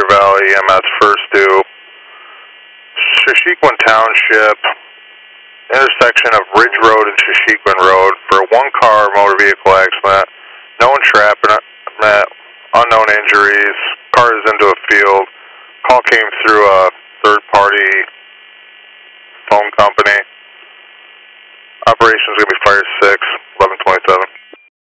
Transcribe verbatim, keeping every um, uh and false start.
Cedar Valley E M S first due. Shashequin Township, intersection of Ridge Road and Shashequin Road for a one-car motor vehicle accident. No entrapment, unknown injuries. Car is into a field. Call came through a third-party phone company. Operation is going to be Fire six.